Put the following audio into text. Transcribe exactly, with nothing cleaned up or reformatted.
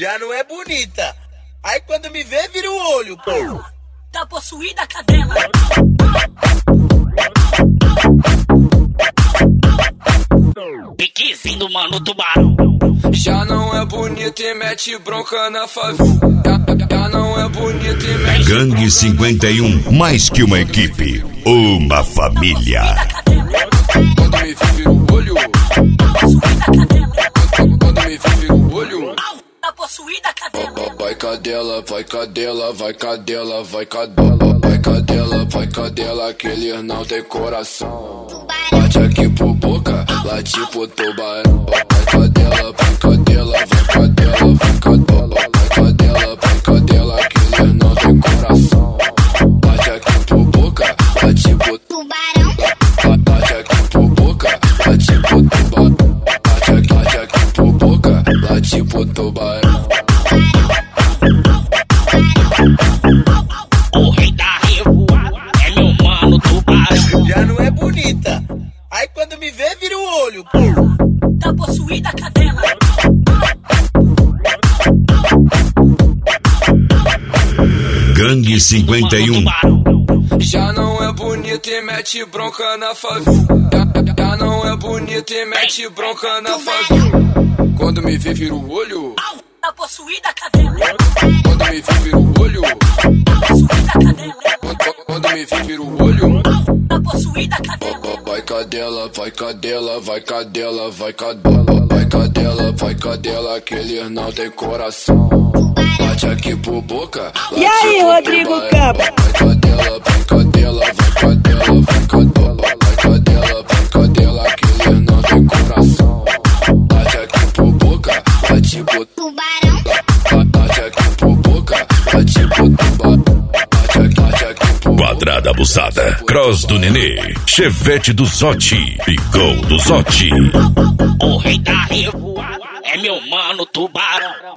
já não é bonita. Aí quando me vê, vira o olho, pô. Tá possuída a cadela. Piquezinho do mano tubarão. Já não é bonito e mete bronca na favela. Já não é bonito e mete Gangue cinquenta e um, mais que uma equipe, uma família. Quando me vira o olho, quando me vira o olho, tá possuída a cadela. vai cadela, vai cadela, vai cadela, vai cadela, vai cadela, vai cadela, que eles não tem coração. Bate aqui por boca, lá tipo tubarão. Vai cadela, vai cadela, vai cadela, vai cadela, vai cadela, vai cadela, que eles não tem coração. Bate aqui por boca, lá tipo tubarão. Bate aqui por boca, lá tipo tubarão. Bate aqui, bate aqui por boca, lá tipo tubarão. O rei da revoada é meu mano tubarão. Já não é bonita. Aí quando me vê, vira o olho, pô. Tá possuída a cadela. Gangue cinquenta e um. Já não é bonito e mete bronca na favela. Já, já não é bonito e mete bronca na favela. Quando me vê, vira o olho. Tá possuída a cadela. Quando me vê, vira o olho. Tá possuída a cadela. Quando, quando me vê, vira o olho. Tá possuída a cadela. Vai cadela, vai cadela, vai cadela, vai cadela, vai cadela, vai cadela, que eles não tem coração. Bate aqui por boca. E aí, Rodrigo Campos? Vai cadela, vai cadela, vai cadela, vai cadela, vai cadela, vai cadela, que eles não tem coração. Bate aqui por boca, bate por tubarão. Bate aqui por boca, bate por tubarão. Bate aqui, bate aqui por Quadrada abusada, cross do Nenê, chevette do Zotti e gol do Zotti. O rei da revoada é meu mano tubarão.